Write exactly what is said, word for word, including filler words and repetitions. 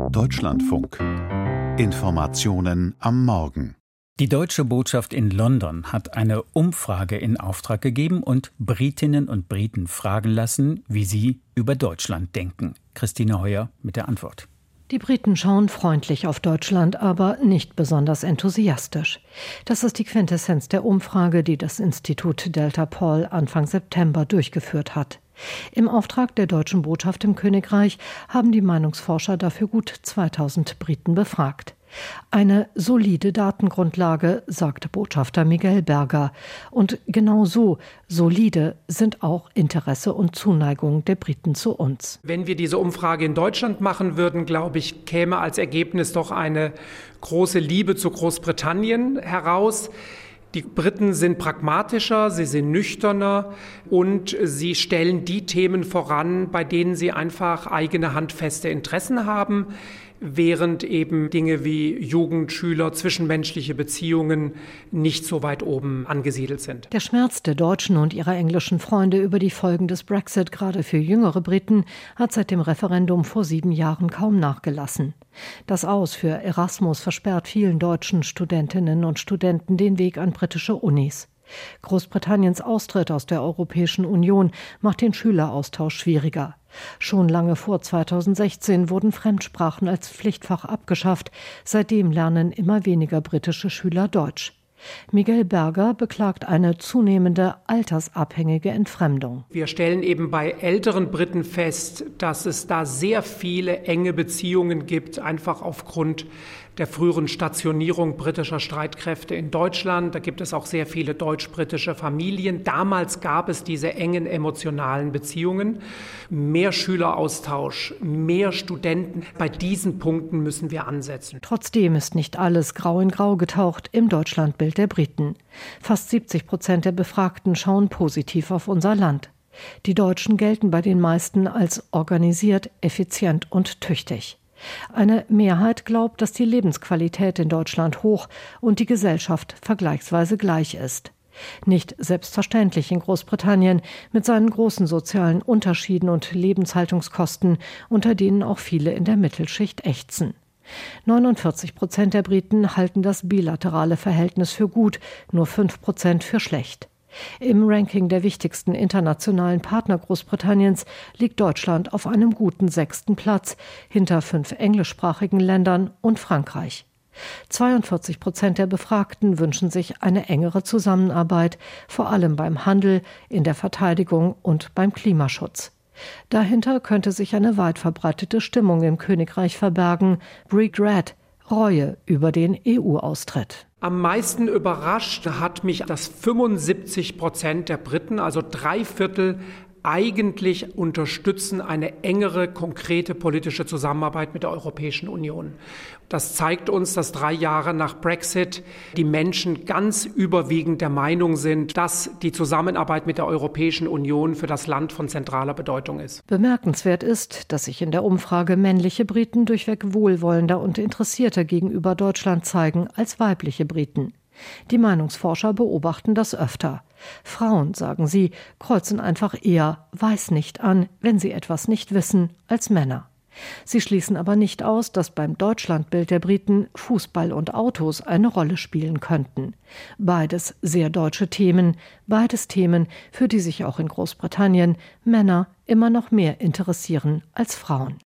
Deutschlandfunk. Informationen am Morgen. Die deutsche Botschaft in London hat eine Umfrage in Auftrag gegeben und Britinnen und Briten fragen lassen, wie sie über Deutschland denken. Christine Heuer mit der Antwort. Die Briten schauen freundlich auf Deutschland, aber nicht besonders enthusiastisch. Das ist die Quintessenz der Umfrage, die das Institut Delta Poll Anfang September durchgeführt hat. Im Auftrag der deutschen Botschaft im Königreich haben die Meinungsforscher dafür gut zweitausend Briten befragt. Eine solide Datengrundlage, sagte Botschafter Miguel Berger. Und genau so solide sind auch Interesse und Zuneigung der Briten zu uns. Wenn wir diese Umfrage in Deutschland machen würden, glaube ich, käme als Ergebnis doch eine große Liebe zu Großbritannien heraus. Die Briten sind pragmatischer, sie sind nüchterner und sie stellen die Themen voran, bei denen sie einfach eigene handfeste Interessen haben, während eben Dinge wie Jugend, Schüler, zwischenmenschliche Beziehungen nicht so weit oben angesiedelt sind. Der Schmerz der Deutschen und ihrer englischen Freunde über die Folgen des Brexit, gerade für jüngere Briten, hat seit dem Referendum vor sieben Jahren kaum nachgelassen. Das Aus für Erasmus versperrt vielen deutschen Studentinnen und Studenten den Weg an britische Unis. Großbritanniens Austritt aus der Europäischen Union macht den Schüleraustausch schwieriger. Schon lange vor zweitausendsechzehn wurden Fremdsprachen als Pflichtfach abgeschafft. Seitdem lernen immer weniger britische Schüler Deutsch. Miguel Berger beklagt eine zunehmende altersabhängige Entfremdung. Wir stellen eben bei älteren Briten fest, dass es da sehr viele enge Beziehungen gibt, einfach aufgrund der früheren Stationierung britischer Streitkräfte in Deutschland. Da gibt es auch sehr viele deutsch-britische Familien. Damals gab es diese engen emotionalen Beziehungen. Mehr Schüleraustausch, mehr Studenten. Bei diesen Punkten müssen wir ansetzen. Trotzdem ist nicht alles grau in grau getaucht im Deutschlandbild der Briten. Fast siebzig Prozent der Befragten schauen positiv auf unser Land. Die Deutschen gelten bei den meisten als organisiert, effizient und tüchtig. Eine Mehrheit glaubt, dass die Lebensqualität in Deutschland hoch und die Gesellschaft vergleichsweise gleich ist. Nicht selbstverständlich in Großbritannien mit seinen großen sozialen Unterschieden und Lebenshaltungskosten, unter denen auch viele in der Mittelschicht ächzen. neunundvierzig Prozent der Briten halten das bilaterale Verhältnis für gut, nur fünf Prozent für schlecht. Im Ranking der wichtigsten internationalen Partner Großbritanniens liegt Deutschland auf einem guten sechsten Platz, hinter fünf englischsprachigen Ländern und Frankreich. zweiundvierzig Prozent der Befragten wünschen sich eine engere Zusammenarbeit, vor allem beim Handel, in der Verteidigung und beim Klimaschutz. Dahinter könnte sich eine weit verbreitete Stimmung im Königreich verbergen, Regret, Reue über den E U-Austritt. Am meisten überrascht hat mich, dass fünfundsiebzig Prozent der Briten, also drei Viertel, eigentlich unterstützen eine engere, konkrete politische Zusammenarbeit mit der Europäischen Union. Das zeigt uns, dass drei Jahre nach Brexit die Menschen ganz überwiegend der Meinung sind, dass die Zusammenarbeit mit der Europäischen Union für das Land von zentraler Bedeutung ist. Bemerkenswert ist, dass sich in der Umfrage männliche Briten durchweg wohlwollender und interessierter gegenüber Deutschland zeigen als weibliche Briten. Die Meinungsforscher beobachten das öfter. Frauen, sagen sie, kreuzen einfach eher weiß nicht an, wenn sie etwas nicht wissen, als Männer. Sie schließen aber nicht aus, dass beim Deutschlandbild der Briten Fußball und Autos eine Rolle spielen könnten. Beides sehr deutsche Themen, beides Themen, für die sich auch in Großbritannien Männer immer noch mehr interessieren als Frauen.